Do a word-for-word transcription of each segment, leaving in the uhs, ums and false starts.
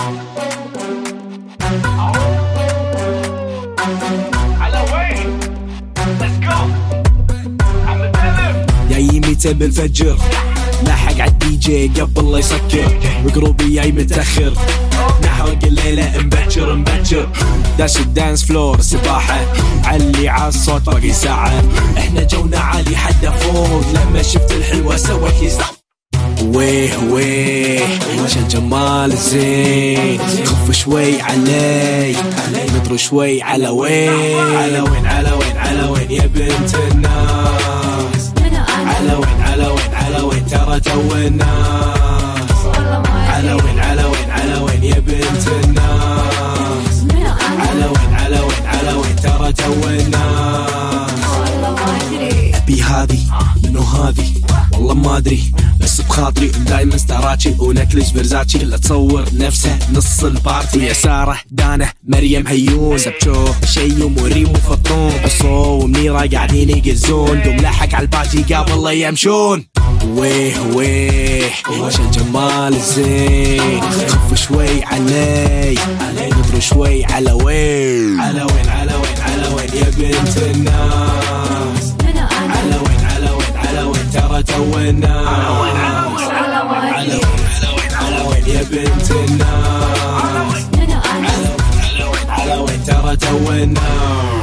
جاي متى بنفجر لاحق عالدي جي قبل لا يسكر وقروبي جاي متأخر نحرق الليلة مبكر مبكر داش الدانس فلور سباحة علي عالصوت باقي ساعة احنا جونا عالي حدا فوق لما شفت الحلوة سوت لي زعف ويه ويه عشان جمال الزين خف شوي علي نطر شوي على وين على وين على وين على وين يا بنت الناس على وين على وين على وين ترى تو الناس على وين على وين على وين يا بنت الناس على وين على وين على وين ترى تو الناس أبي هذي منو هذي والله ما أدري بس بخاطري دايما ستاراتشي ونكلس فرزاتشي اللي تصور نفسه نص البارتي يا سارة دانا مريم هيون سبشو شيوم وريم وفطون عصو ومنيرة قاعدين يقزون دوم لاحق عالبارتي قبل لا يمشون ويه ويه عشان جمال الزين خف شوي علي نطر شوي على وين على وين على وين على وين يا بنت الناس على وين على وين على وين ترى تو الناس على وين على وين على وين يا بنت الناس على وين على وين ترى تو الناس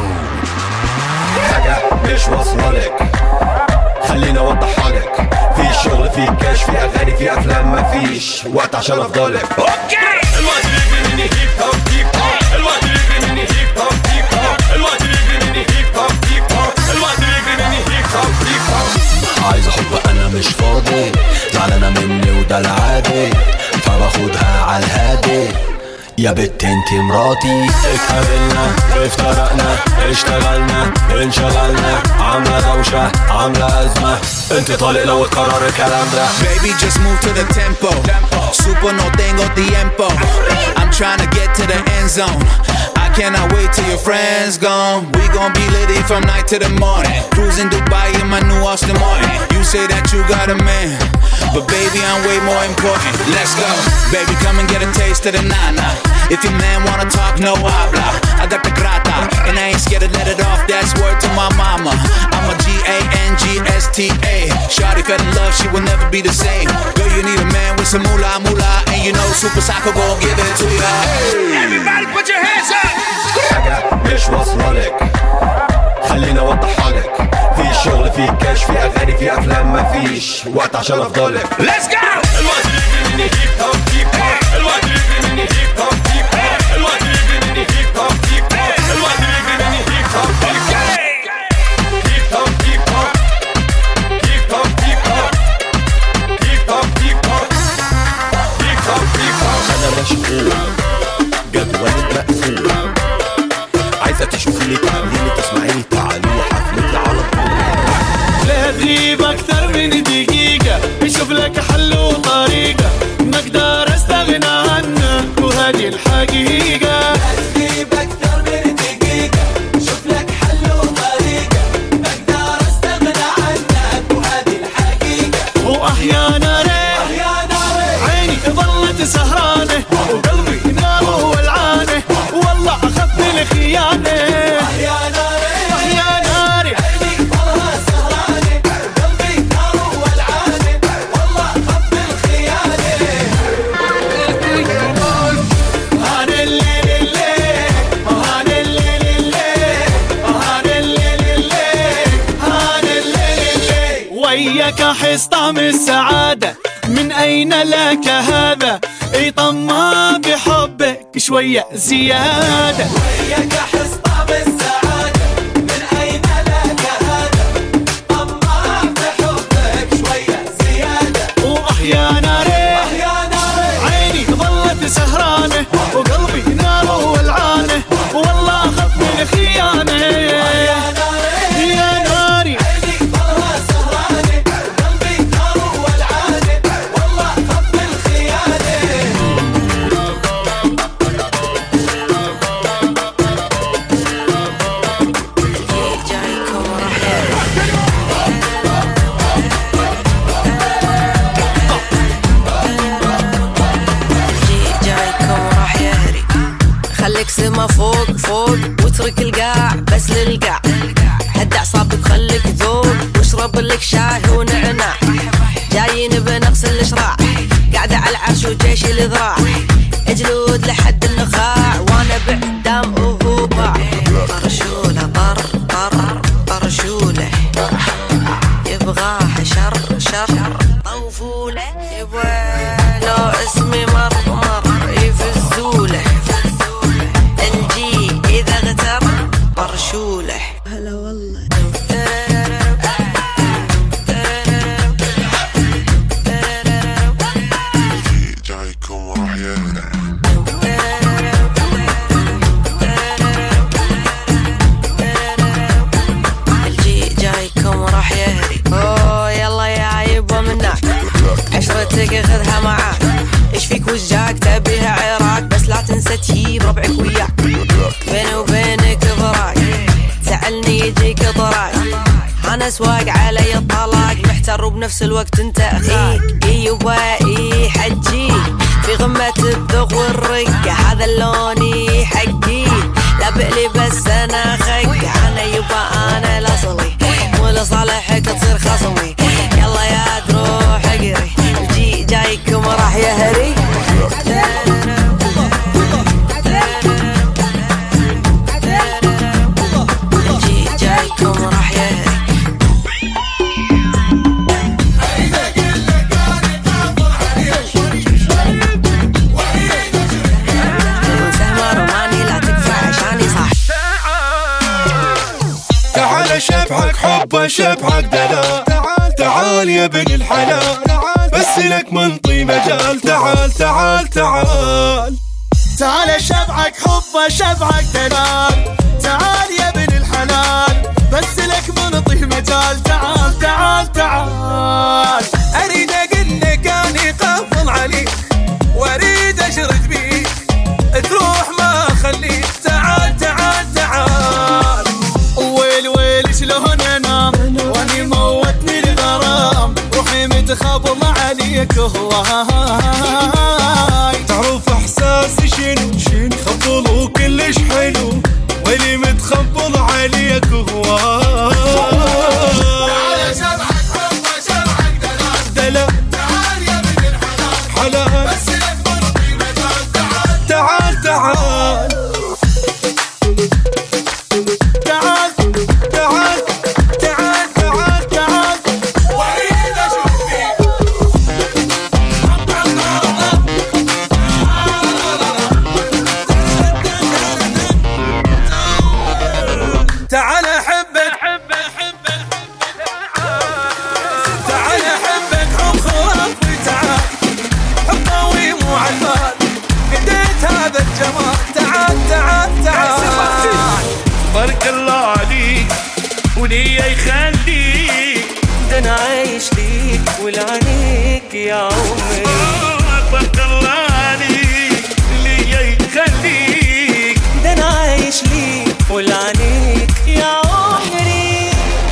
حاجة مش واصلة لك خليني اوضحها لك في شغل في كاش في اغاني في افلام مفيش وقت عشان افضلك اوكي الوقت اللي مني هيب هوب هيب هوب الوقت اللي مني هيب هوب هيب هوب الوقت اللي مني هيب هوب هيب هوب الوقت اللي مني هيب هوب هيب هوب عايز حب انا مش فاضي زعلانة مني وده العادي فباخدها عالهادي يا بت انت مراتي اتقابلنا افترقنا اشتغلنا انشغلنا عاملة دوشة عاملة أزمة انت طالق لو اتكرر الكلام ده Baby just move to the tempo Super no tengo tiempo I'm trying to get to the end zone I cannot wait till your friends gone We gon' be litty from night to the morning Cruising Dubai in my new Austin Martin You say that you got a man But baby I'm way more important Let's go Baby come and get a taste of the nana If your man wanna talk no habla I got the grata And I ain't scared to let it off That's word to my mama I'm a G A N G S T A Shawty fell in love she will never be the same Girl you need a man with some moolah moolah And you know Super Psycho gon' give it to ya hey. Everybody put your hands up حاجة مش واصلة لك خليني اوضحها لك في شغل في كاش في اغاني في افلام مفيش وقت عشان افضلك Let's go الوقت اللي مني هيب هوب هيب هوب الوقت اللي مني هيب هوب هيب هوب الوقت اللي مني هيب هوب هيب هوب الوقت اللي مني هيب هوب هيب هوب هيب هوب هيب هوب هيب هوب هيب هوب هيب هوب هيب هوب هيب هوب انا مشغول جدولي مقفول عايزة تشوفيني تعمليني تسمعيني تعالي حفلتي على طول لا تغيب أكثر من دقيقة بشوف لك حل وطريقة ما أقدر أستغنى عنك وهذه الحقيقة لا تغيب أكثر من دقيقة بشوف لك حل وطريقة ما أقدر أستغنى عنك وهذه الحقيقة وأحيانا ريح عيني ظلت سهرانة وقلبي ناره والعانة والله أخذت الخيانة أحيانا ريح أحيانا ريح عيني ظلها سهرانة وقلبي ناره والعانة والله أخذت الخيانة هان الليل الليل هان الليل الليل هان الليل الليل هان الليل الليل وياك أحس طعم السعادة من أين لك هذا اي طمع بحبك شوية زيادة وياك أحس طعم السعادة من أين لك هذا طمع بحبك شوية زيادة وأحيانا ريح عيني ظلت سهرانة وقلبي ناره والعانة والله أخذت الخيانة يا ناري عيني ظلها سهرانة وقلبي ناره والعانة والله أخذت الخيانة جايكم خليك سما فوق فوق واترك القاع بس للقاع. هدي اعصابك خليك ذوق واشرب لك شاي ونعناع. جايين بنقص الاشراع قاعدة على العرش وجيشي الذراع. اجلود لحد النخاع وانا بعدام وهو باع. طرشوله طر طر طرشوله يبغاه شر شر طوفوله. يبغى لو اسمي مر مر يفزوله. الجي اذا اغتر طرشوله. هلا والله جايكم راح يهدى. الجي جايكم راح يهري. اوه يلا يا يبا منك عشرتك خذها معاك. ايش فيك وش جاك تبيها عراك بس لا تنسى تجيب ربعك وياك. بيني وبينك فراق زعلني يجيك ضراق. انا سواق علي الطلاق محتار وبنفس الوقت انت اخيك. ايوه اي حجيك في غمة الذوق والرقة. هذا اللون حقي لا بقلي بس انا خق. انا يبا انا لاصلي ولصالحك تصير خصمي. يلا يا تروح اقري الجي جايكم راح يهري. الجي جايكم راح يهري. شبحك حب شبحك دلال. تعال تعال يا ابن الحلال بس لك منطي مجال. تعال تعال تعال تعال شبحك حب شبحك دلال. تعال يا ابن الحلال بس لك منطي مجال. تعال تعال تعال اريد اقول لك اني قافل عليك واريد اشرد بيك تروح ما اخليك. تعال تعال تعال ويل ويل شلون انام واني موتني الغرام. روحي متخبل عليك هواي. تعرف احساسي شنو شنو خبل وكلش حلو واني متخبل عليك هواي. تعال شبعك حب شبعك دلال دلال. تعال يا ابن الحلال حلال بس لك مرضي مجال. تعال تعال تعال بارك الله عليك وليا يخليك. ده انا عايش ليك ولعنيك يا عمري. بارك الله عليك ليا يخليك. ده انا عايش ليك ولعنيك يا عمري.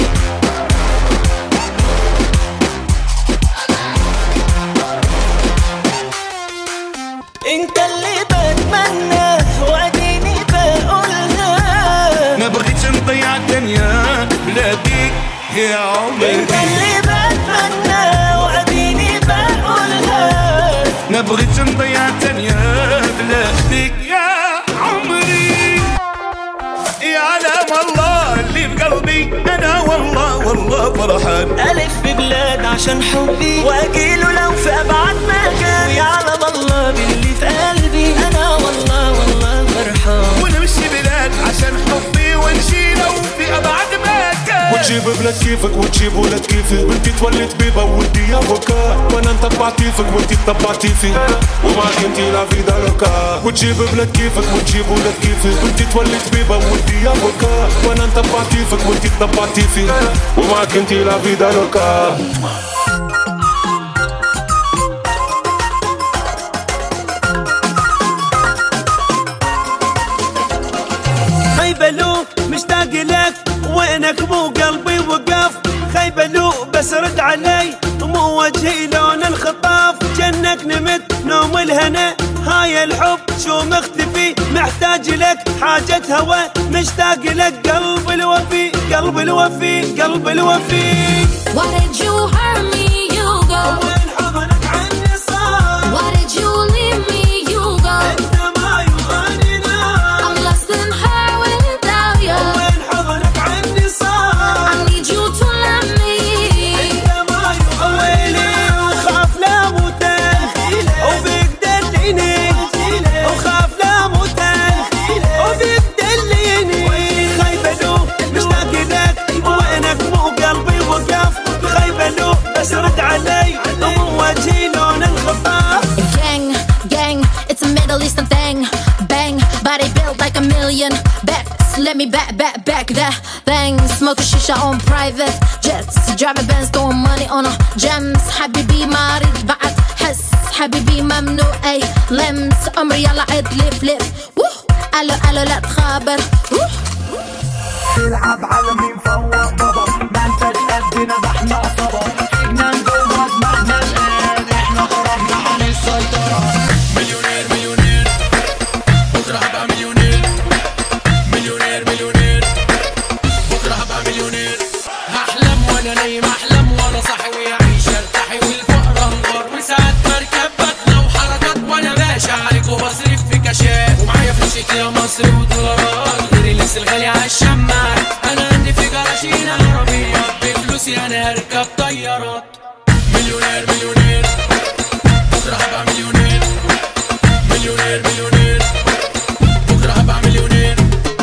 انت اللي بتمنى واديني بقولها. ما بغيتش نضيع الدنيا بلا بيك يا عمري. انت اللي بتمنى واديني بقولها. ما بغيتش نضيع الدنيا بلا بيك يا عمري. يعلم الله اللي بقلبي انا والله والله فرحان. الف ببلاد عشان حبي واجيله لو في ابعد مكان. يعلم الله باللي في قلبي انا والله والله فرحان. ونمشي بلاد عشان حبي ونشي لو في ابعد مكان. وتجيب بلاد كيفك وتجيب ولاد كيفي. بنتي تولد بيبا وودي افوكا وانا انطبعتي فيك وانتي طبعتي في ومعك انتي لا فيدا لوكا. وتجيب بلاد كيفك وتجيب ولاد كيفي. بنتي تولد بيبا وودي افوكا وانا انطبعتي فيك وانتي طبعتي في ومعك انتي لا فيدا لوكا. خيبلو مشتاق لك وينك مو قلبي وقف. خيبلو بس رد علي مو وجهي لون الخطاف. جنك نمت نوم الهنا هاي الحب شو مختفي محتاج لك حاجة هوى مشتاق لك قلب الوفي قلب الوفي قلب الوفي. Why did you hurt me you go وين حضنك عني صار Why did you leave me you go انت ما يبغاني نار I'm lost in her without you وين حضنك عني صار I need you to love me انت ما يبغاني وخاف لا موتان وبيك دليني وخاف لا موتان وبيك دليني خايفة له مشتاق لك وينك مو قلبي وقف خايفة له بس رد علي ومو وجهي لون الخفاف. Gang, gang, it's a Middle Eastern thing. Bang, body built like a million backs. Let me back, back, back that thing. Smoke a shisha on private jets. Driving Benz, throwing money on a gems. حبيبي ما أريد بعد حس. حبيبي ممنوع أي لمس. عمري يلا عد لف لف. ووه ألو ألو لا تخابر. ووه تلعب على مين فوق بابا ما انت تقدنا بحنا عصابة فينا نجوم دماغنا الآن احنا خرجنا عن السيطرة. مليونير مليونير بكرة هبقى مليونير مليونير مليونير بكرة هبقى مليونير. هحلم وانا نايم احلم وانا صاحي ويعيش ارتاحي والفقر انهار وساعات مركب بطلة وحركات وانا باشا عليك وبصرف في كاشات ومعايا فلوس كتير مصري ودولارات غير اللبس الغالي عالشماعات. انا عندي في جراشين عربية بفلوسي انا هركب طيارات. مليونير مليونير بكرة هبقى مليونير مليونير مليونير بكرة هبقى مليونير.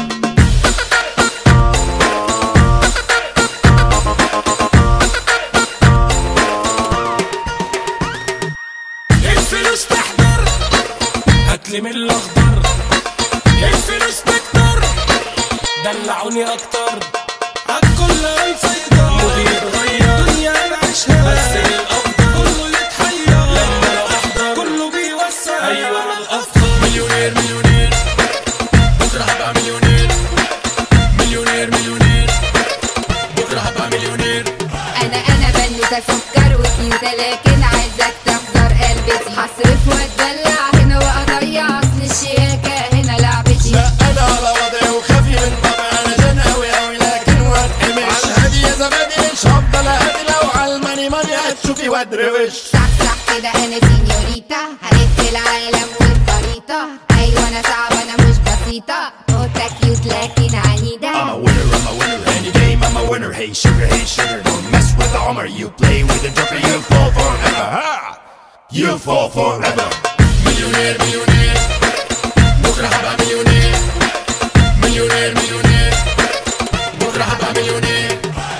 الفلوس تحضر هاتلي من الاخضر الفلوس تكتر دلعوني اكتر عالكل هيفيضر مودي يتغير دنيا نعيشها بس الافضل كله يتحير لما لو احضر كله بيوسع ايوه انا الافضل. مليونير مليونير بكره هبقى مليونير مليونير مليونير بكره هبقى مليونير. انا انا بنوتة سكر وكيوتة لكن عايزك تحضر قلبتي هصرف واتدلع هنا واضيع اصل الشياكة هنا لعبتي. لا انا على وضعي وخافي من طبعي انا جن اوي اوي لكن واتحمش عالهادي يا زبادي مش هفضل اهدي لو عالماني ماني هتشوفي وادروش. صح صح كده انا سينيوريتا هلف العالم والخريطة ايوه انا صعبة انا مش بسيطة قطة كيوت لكن عنيدة. I'm a winner, I'm a winner, any game I'm a winner. Hey sugar, hey sugar, don't mess with the Hummer. You play with the Joker, you fall forever. Ha! You fall forever. مليونير مليونير بكرة هبقى مليونير مليونير مليونير بكرة هبقى مليونير.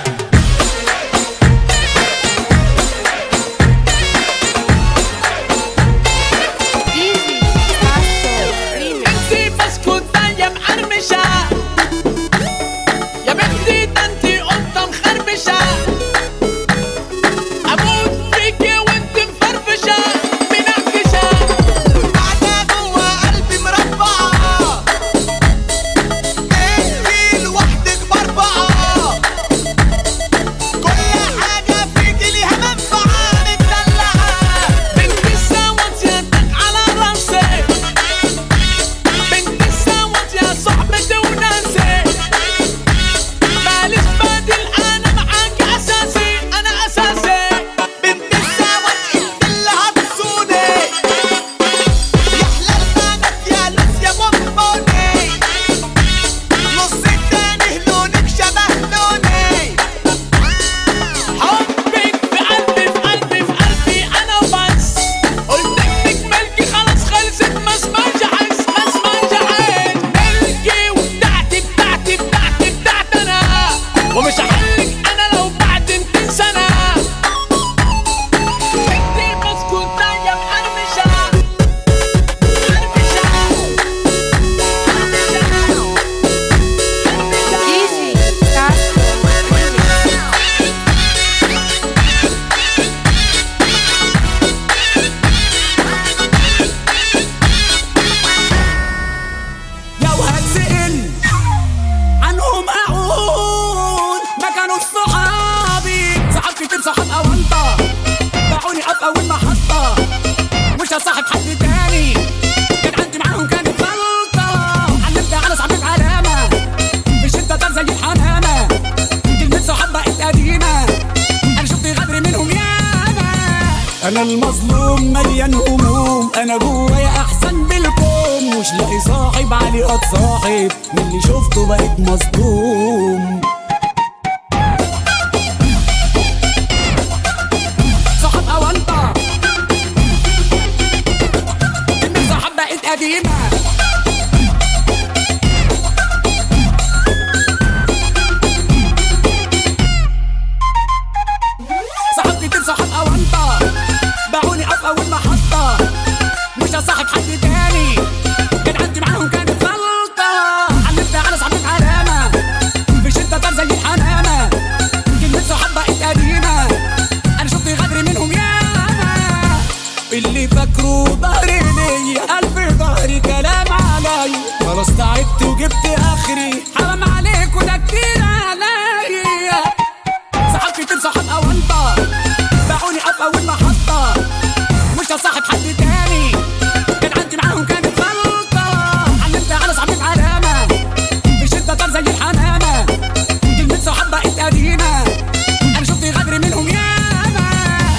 انتي بسكوتة يا مقرمشة يا بنتي ده انتي قطة مخربشة اموت فيكي وانتي مفرفشة منعكشة بعدك انا المظلوم مليان هموم، انا جوايا احسن بالكوم، مش لاقي صاحب عليه اتصاحب، من اللي شفته بقيت مصدوم. صاحب او انت من صاحب بقيت قديمه، صاحب كتير صاحب او انت باعوني في اول محطة، مش هصاحب حد تاني، كان عندي معاهم كانت غلطة، علمت على صاحبين علامة، في شدة طار زي الحمامة، كلمة صحاب بقت قديمة، أنا شفت غدر منهم ياما، اللي فاكره ضهري ليا ألف ضهري كلام علي، خلاص تعبت وجبت آخري، حرام عليك وده كتير عليا. صحاب كتير صحاب أو أنت باعوني في أول محطة، مش هصاحب حد تاني، كان عندي معاهم كانت غلطة، علمت على صاحبين علامة، في شدة طار زي الحمامة، كلمة صحاب بقت قديمة، أنا شفت غدر منهم ياما.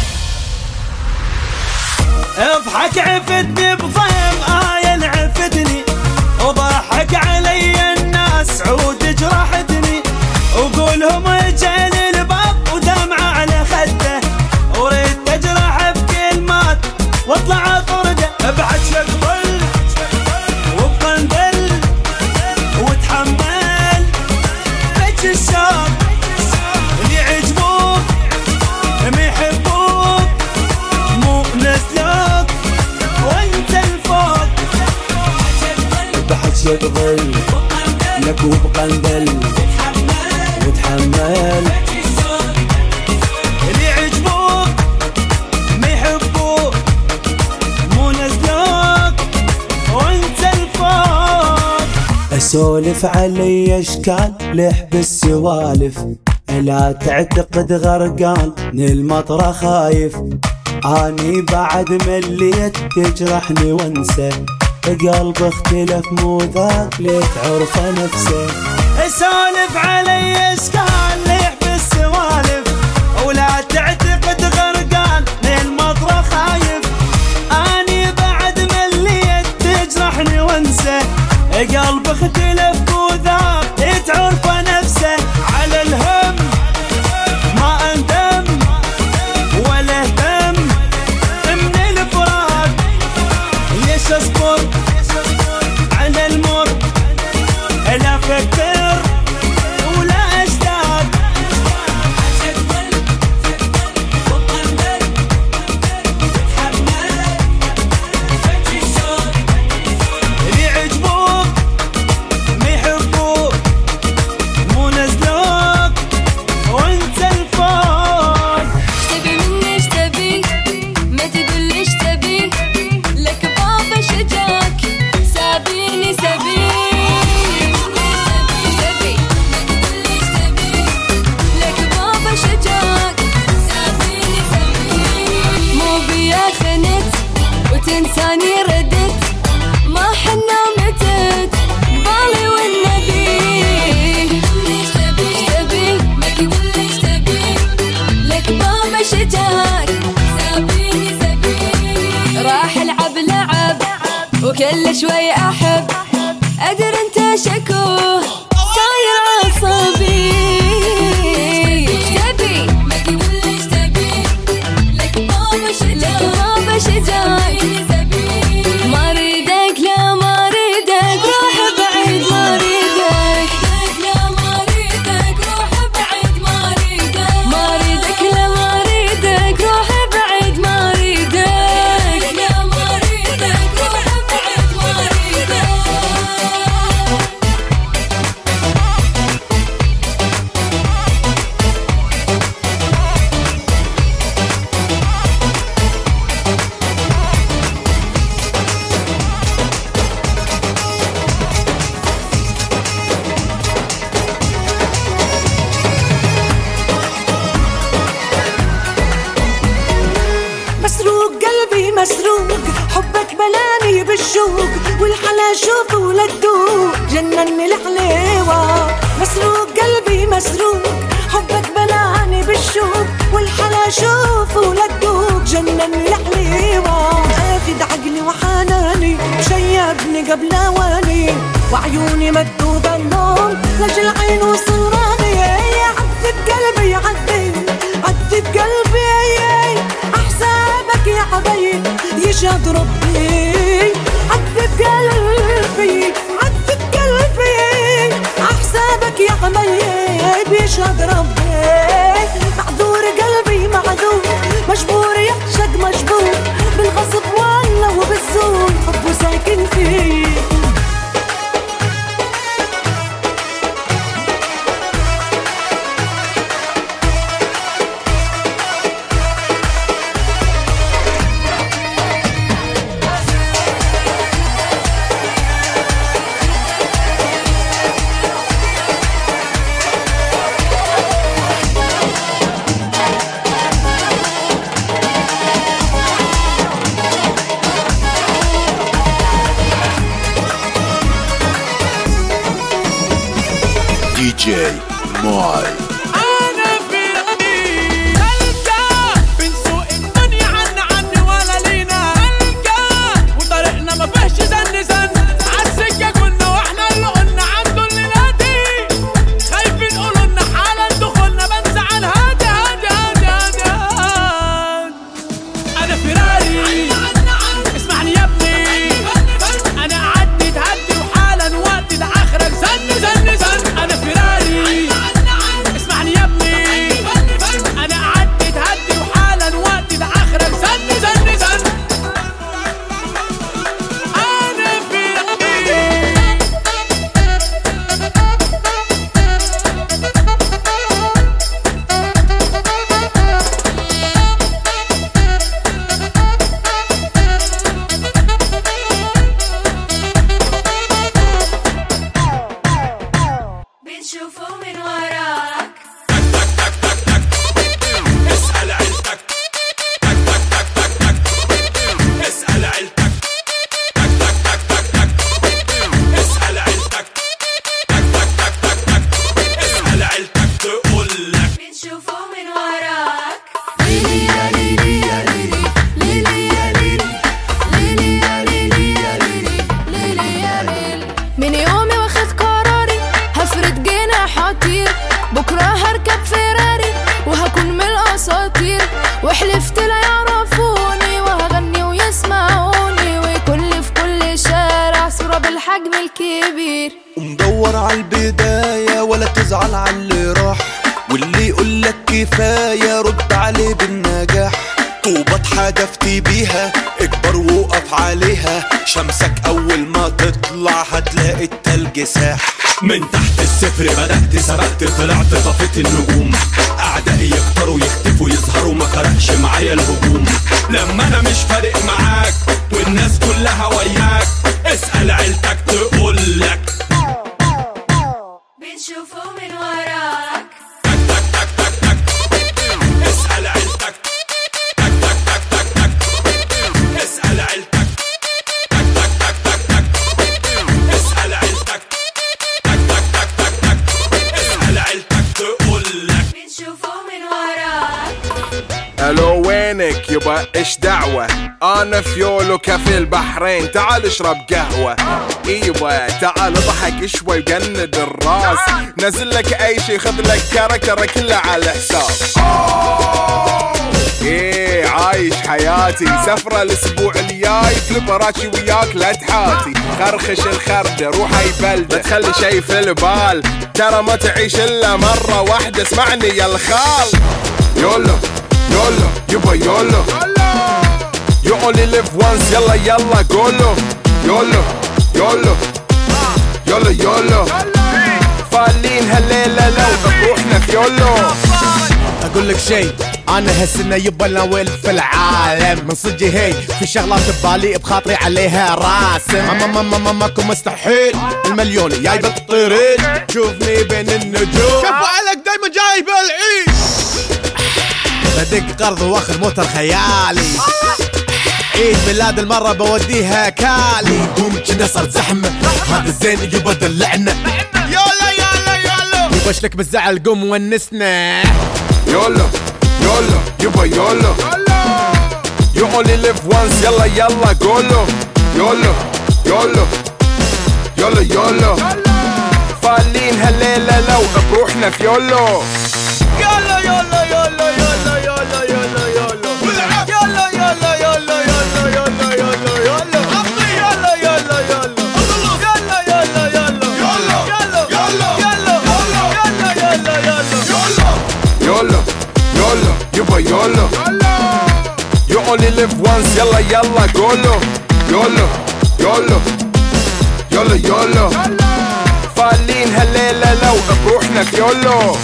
اضحك عفتني بضيم آية عفتني، وضحك علي الناس عود جرحتني، وقولهم اجل الباب ودمعة على خده، وريد تجرح بكلمات واطلع طرده، ابعد شقبل وبقندل وتحمل بج الشوق، اللي يعجبوك ما يحبوك مو نسلوك وانت الفوق، ابعد شقبل لك وبقندل وتحمل، اللي يعجبوك ما يحبوك مو نزلوك وانت الفوق. اسولف علي اشكال لحب السوالف، لا تعتقد غرقان من المطرة خايف، اني بعد مليت تجرحني وانسى، قلب اختلف مو ذاك ليت عرفه نفسه. اسولف علي اشكال لحب السوالف، ولا تعتقد غرقان من المطرة خايف، اني بعد مليت تجرحني وانسى، قلب اختلف مو ذاك تعرفه نفسه، على الهم ما اندم ولا اهتم من الفراق، ليش اصبر على المر، لا افكر ولا اشتاق، اللي يعجبوك ما يحبوك مو نزلوك وانت الفوق. تبي مني ايش تبي؟ ما تقول ايش تبي؟ لك بابا شجاك سابيني سبي، تبي ما تقول ايش تبي؟ لك بابا شجاك سابيني سبي، مو بيا خنت وتنساني ردت، ما حنا متت قبالي والنبي، ايش تبي ايش تبي؟ ما تقول ايش تبي؟ لك بابا شجاك سابيني سبي، راح العب لعب وكل شوي احب، ادري انت شكوه صاير عصبي، ايش تبي؟ ما تقول ايش تبي؟ لك بابا شجاك، لك بابا شجاك ما اريدك لا ما اريدك روح بعيد ما اريدك، لا ما اريدك روح بعيد ما اريدك، ما اريدك لا ما اريدك روح بعيد ما اريدك، لا ما اريدك روح بعيد ما اريدك. مسروق قلبي مسروق، حبك بلاني بالشوق، والحلا شوف ولا تدوق جنني الحليوة، مسروق قلبي مسروق، حبك بلاني بلاني بالشوق والحلا شوف ولا تدوق جنني الحليوة اخد عقلي وحناني شيبني قبل اواني وعيوني مدودة النوم لاجل عين وصراني عدت قلبي عدت عدت قلبي احسابك يا حبيب يشهد ربي عدت قلبي عدت قلبي احسابك يا حبيب يشهد ربي معذور قلبي معذور مجبور يعشق مجبور بالغصب والله وبالزور حبه ساكن فيه دي جي ماي وحلفت لا يعرفوني وهغني ويسمعوني ويكل في كل شارع صورة بالحجم الكبير ومدور عالبداية ولا تزعل عاللي راح واللي يقولك كفاية رد عليه بالنجاح طوبة اتحدفتي بيها اكبر وقف عليها شمسك اول ما تطلع هتلاقي التلج ساح من تحت الصفر بدأت سبقت طلعت طفت النجوم أعدائي يكتروا يختفوا يظهروا ما فرقش معايا الهجوم لما أنا مش فارق معاك والناس كلها وياك اسأل عيلتك تقولك بنشوفه من وراك اسأل عيلتك اسأل عيلتك اسأل عيلتك اسأل عيلتك تقولك بنشوفه من وراك الو وينك يبا ايش دعوة انا فيولو كافي البحرين تعال اشرب قهوة ايوه تعال اضحك شوي وجند الراس نزل لك اي شي خذ لك كركرة كلها على الحساب ايه عايش حياتي سفرة الاسبوع الجاي فلبراتشي وياك لا تحاتي خرخش الخردة روح اي بلدة لا تخلي شي في البال ترى ما تعيش الا مرة واحدة اسمعني يا الخال يولو يولو يبا يولو You only live once يلا يلا قولو يولو يولو يولو يولو فالين هالليلة لو بروحنا في يولو اقول لك شي انا هالسنة يبا ناويل في العالم من صدقي هي في شغلات ببالي بخاطري عليها راسم اما ما ما ما ماكو مستحيل المليون جاي بالطريق شوفني بين النجوم كفو عليك دايما جاي بالعيش بدق قرض واخذ موتر خيالي عيد ميلاد المرة بوديها كالي قوم كنا صار زحمة هذا الزين يبا دلعنا يلا يلا يلا يبشلك بالزعل قوم ونسنا يلا يلا يبا يلا You only live once يلا يلا قولو يلا يلا يلا يلا فالين هالليلة لو بروحنا في يولو يلا يلا يلا يلا يلا يلا يلا يلا يلا يلا يلا يلا يلا يلا عطي يلا يلا يلا يلا يلا يلا يلا يلا يلا يلا يلا يلا يلا يبا يلا You only live once يلا يلا قولو يلا يلا يلا يلا فالين هالليلة لو بروحنا في يولو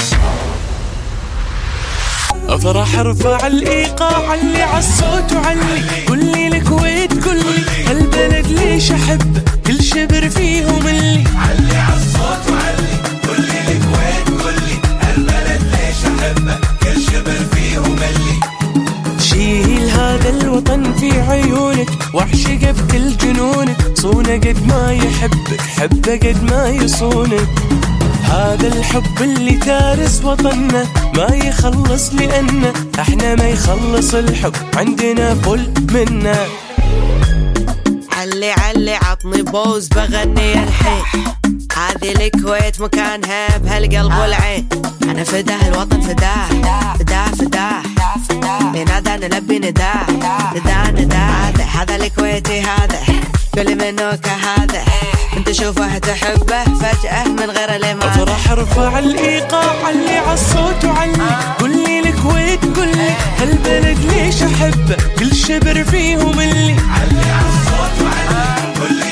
افرح ارفع الايقاع اللي عالصوت وعلي قولي الكويت قولي هالبلد ليش احبه كل شبر فيهم اللي علي عالصوت وعلي قولي الكويت قولي هالبلد ليش احبه كل شبر فيهم اللي شيل هذا الوطن في عيونك واعشقه بكل جنونك صونه قد ما يحبك حبه قد ما يصونك هذا الحب اللي تارس وطننا ما يخلص لأنه احنا ما يخلص الحب عندنا فل منا علي علي عطني بوز بغني الحين هذه الكويت مكانها بهالقلب والعين انا فداه الوطن فداه فداه فداه بنادى نلبي نداه نداه نداه هذا الكويتي هذا كل منه كهذا انت شوفه تحبه فجأة من غير لماذا افرح ارفع الايقاع اللي عالصوت وعلي قولي الكويت قولي هالبلد ليش احبه كل شبر فيهم اللي علي عالصوت وعلي قولي